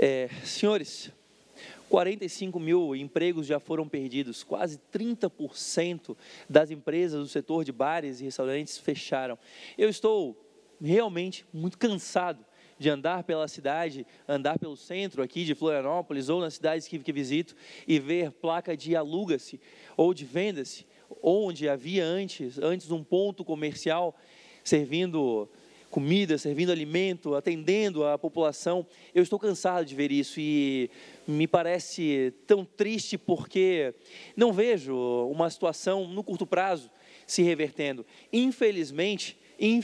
Senhores, 45 mil empregos já foram perdidos, quase 30% das empresas do setor de bares e restaurantes fecharam. Eu estou realmente muito cansado de andar pela cidade, andar pelo centro aqui de Florianópolis ou nas cidades que visito e ver placa de aluga-se ou de venda-se, onde havia antes um ponto comercial servindo comida, servindo alimento, atendendo a população. Eu estou cansado de ver isso e me parece tão triste porque não vejo uma situação no curto prazo se revertendo. Infelizmente,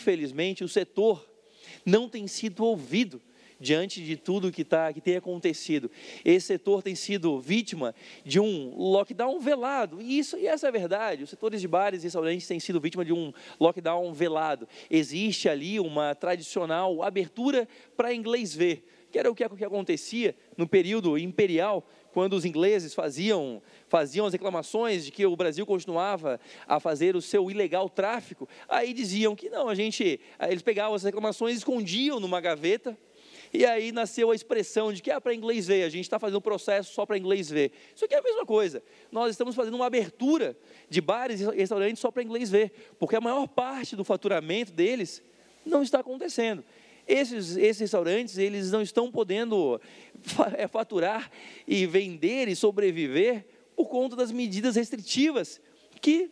o setor não tem sido ouvido diante de tudo que tem acontecido. Esse setor tem sido vítima de um lockdown velado, e essa é a verdade. Os setores de bares e restaurantes têm sido vítima de um lockdown velado. Existe ali uma tradicional abertura para inglês ver, que era o que acontecia no período imperial, quando os ingleses faziam as reclamações de que o Brasil continuava a fazer o seu ilegal tráfico. Aí diziam que não, eles pegavam essas reclamações, escondiam numa gaveta. E aí nasceu a expressão de que para inglês ver, a gente está fazendo um processo só para inglês ver. Isso aqui é a mesma coisa. Nós estamos fazendo uma abertura de bares e restaurantes só para inglês ver, porque a maior parte do faturamento deles não está acontecendo. Esses restaurantes, eles não estão podendo faturar e vender e sobreviver por conta das medidas restritivas que,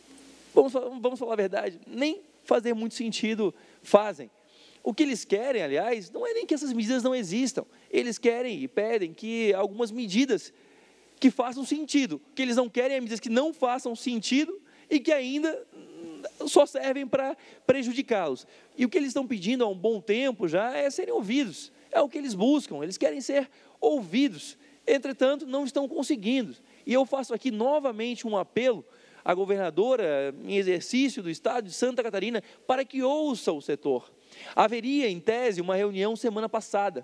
vamos falar a verdade, nem fazer muito sentido fazem. O que eles querem, aliás, não é nem que essas medidas não existam. Eles querem e pedem que algumas medidas que façam sentido. O que eles não querem é medidas que não façam sentido e que ainda só servem para prejudicá-los. E o que eles estão pedindo há um bom tempo já é serem ouvidos. É o que eles buscam, eles querem ser ouvidos. Entretanto, não estão conseguindo. E eu faço aqui novamente um apelo à governadora em exercício do estado de Santa Catarina para que ouça o setor. Haveria, em tese, uma reunião semana passada.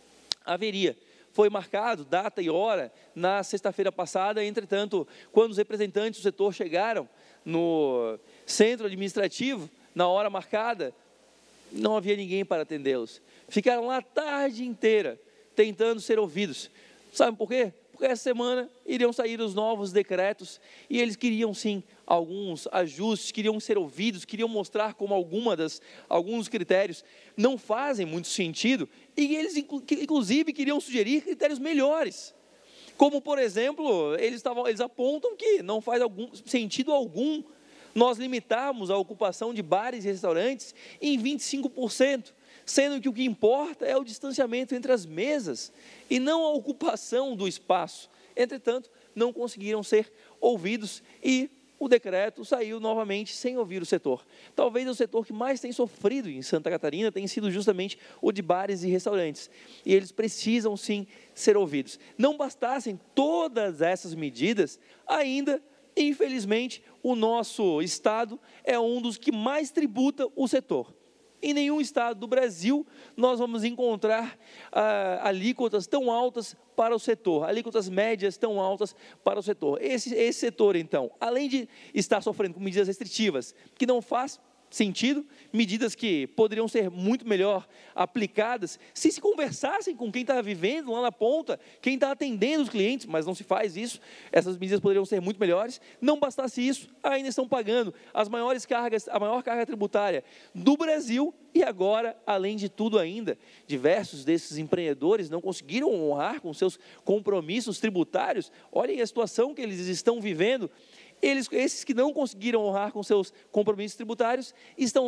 Foi marcado data e hora na sexta-feira passada. Entretanto, quando os representantes do setor chegaram no centro administrativo, na hora marcada, não havia ninguém para atendê-los. Ficaram lá a tarde inteira tentando ser ouvidos. Sabe por quê? Porque essa semana iriam sair os novos decretos e eles queriam sim alguns ajustes, queriam ser ouvidos, queriam mostrar como alguns critérios não fazem muito sentido e eles inclusive queriam sugerir critérios melhores. Como, por exemplo, eles apontam que não faz sentido algum nós limitarmos a ocupação de bares e restaurantes em 25%. Sendo que o que importa é o distanciamento entre as mesas e não a ocupação do espaço. Entretanto, não conseguiram ser ouvidos e o decreto saiu novamente sem ouvir o setor. Talvez o setor que mais tem sofrido em Santa Catarina tenha sido justamente o de bares e restaurantes. E eles precisam sim ser ouvidos. Não bastassem todas essas medidas, ainda, infelizmente, o nosso estado é um dos que mais tributa o setor. Em nenhum estado do Brasil nós vamos encontrar alíquotas tão altas para o setor, alíquotas médias tão altas para o setor. Esse setor, então, além de estar sofrendo com medidas restritivas, que não faz sentido, medidas que poderiam ser muito melhor aplicadas, se conversassem com quem está vivendo lá na ponta, quem está atendendo os clientes, mas não se faz isso, essas medidas poderiam ser muito melhores. Não bastasse isso, ainda estão pagando a maior carga tributária do Brasil, e agora, além de tudo ainda, diversos desses empreendedores não conseguiram honrar com seus compromissos tributários. Olhem a situação que eles estão vivendo. Esses que não conseguiram honrar com seus compromissos tributários estão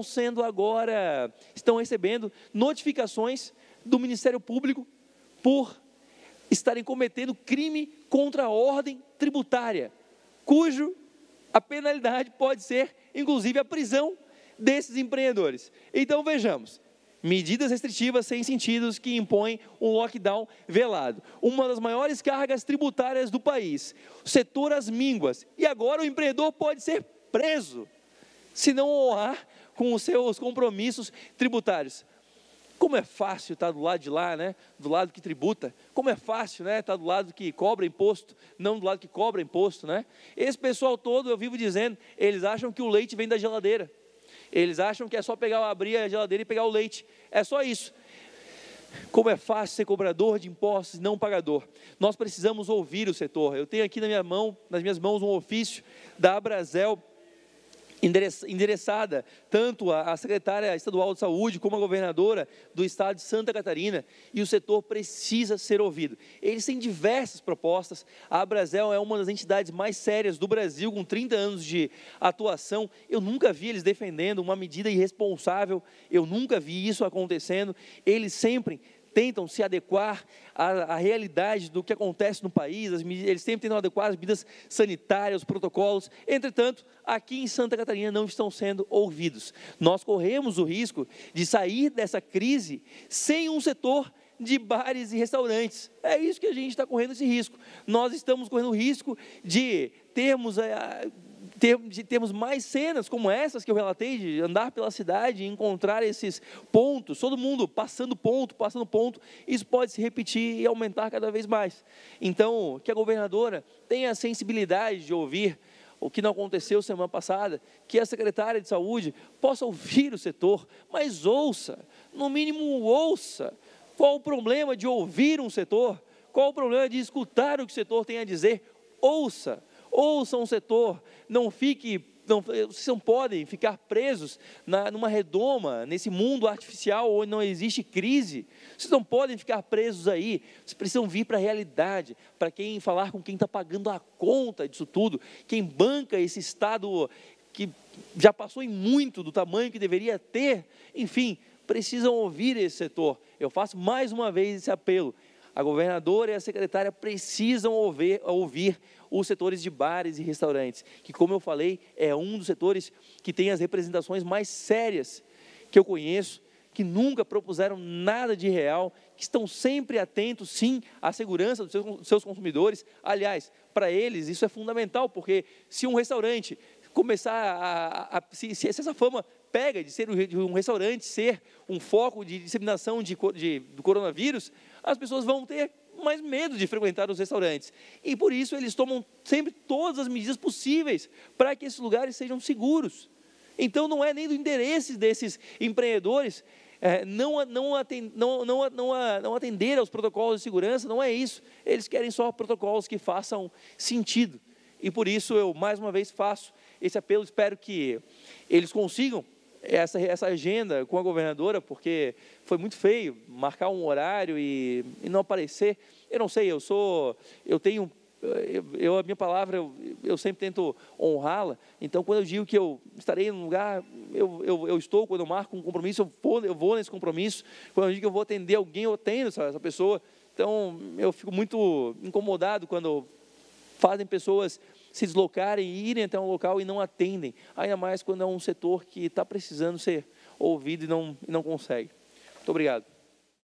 recebendo notificações do Ministério Público por estarem cometendo crime contra a ordem tributária, cujo a penalidade pode ser, inclusive, a prisão desses empreendedores. Então, vejamos. Medidas restritivas sem sentidos que impõem um lockdown velado. Uma das maiores cargas tributárias do país. O setor às mínguas. E agora o empreendedor pode ser preso se não honrar com os seus compromissos tributários. Como é fácil estar do lado de lá, né? Do lado que tributa. Como é fácil, né? Estar do lado que cobra imposto, não do lado que cobra imposto, né? Esse pessoal todo, eu vivo dizendo, eles acham que o leite vem da geladeira. Eles acham que é só abrir a geladeira e pegar o leite. É só isso. Como é fácil ser cobrador de impostos e não pagador. Nós precisamos ouvir o setor. Eu tenho aqui nas minhas mãos, um ofício da Abrazel, endereçada tanto à secretária estadual de saúde como à governadora do estado de Santa Catarina, e o setor precisa ser ouvido. Eles têm diversas propostas. A Abrazel é uma das entidades mais sérias do Brasil, com 30 anos de atuação. Eu nunca vi eles defendendo uma medida irresponsável, eu nunca vi isso acontecendo. Eles sempre tentam se adequar à realidade do que acontece no país, eles sempre tentam adequar as medidas sanitárias, os protocolos. Entretanto, aqui em Santa Catarina não estão sendo ouvidos. Nós corremos o risco de sair dessa crise sem um setor de bares e restaurantes. É isso que a gente está correndo esse risco. Nós estamos correndo o risco de termos mais cenas como essas que eu relatei, de andar pela cidade e encontrar esses pontos, todo mundo passando ponto, isso pode se repetir e aumentar cada vez mais. Então, que a governadora tenha a sensibilidade de ouvir o que não aconteceu semana passada, que a secretária de saúde possa ouvir o setor, mas ouça, no mínimo ouça. Qual o problema de ouvir um setor? Qual o problema de escutar o que o setor tem a dizer? Ouça um setor, vocês não podem ficar presos numa redoma, nesse mundo artificial onde não existe crise. Vocês não podem ficar presos aí. Vocês precisam vir para a realidade, para falar com quem está pagando a conta disso tudo, quem banca esse Estado que já passou em muito do tamanho que deveria ter. Enfim, precisam ouvir esse setor. Eu faço mais uma vez esse apelo. A governadora e a secretária precisam ouvir os setores de bares e restaurantes, que, como eu falei, é um dos setores que tem as representações mais sérias que eu conheço, que nunca propuseram nada de real, que estão sempre atentos, sim, à segurança dos seus consumidores. Aliás, para eles isso é fundamental, porque se um restaurante começar se essa fama pega de ser um restaurante, ser um foco de disseminação do coronavírus, as pessoas vão ter mais medo de frequentar os restaurantes. E por isso eles tomam sempre todas as medidas possíveis para que esses lugares sejam seguros. Então não é nem do interesse desses empreendedores não atender aos protocolos de segurança, não é isso. Eles querem só protocolos que façam sentido. E por isso eu mais uma vez faço esse apelo, espero que eles consigam essa agenda com a governadora, porque foi muito feio marcar um horário e não aparecer. Eu não sei, a minha palavra, eu sempre tento honrá-la. Então, quando eu digo que eu estarei num lugar, eu estou. Quando eu marco um compromisso, eu vou nesse compromisso. Quando eu digo que eu vou atender alguém, eu atendo essa pessoa. Então, eu fico muito incomodado quando fazem pessoas se deslocarem e irem até um local e não atendem, ainda mais quando é um setor que está precisando ser ouvido e não consegue. Muito obrigado.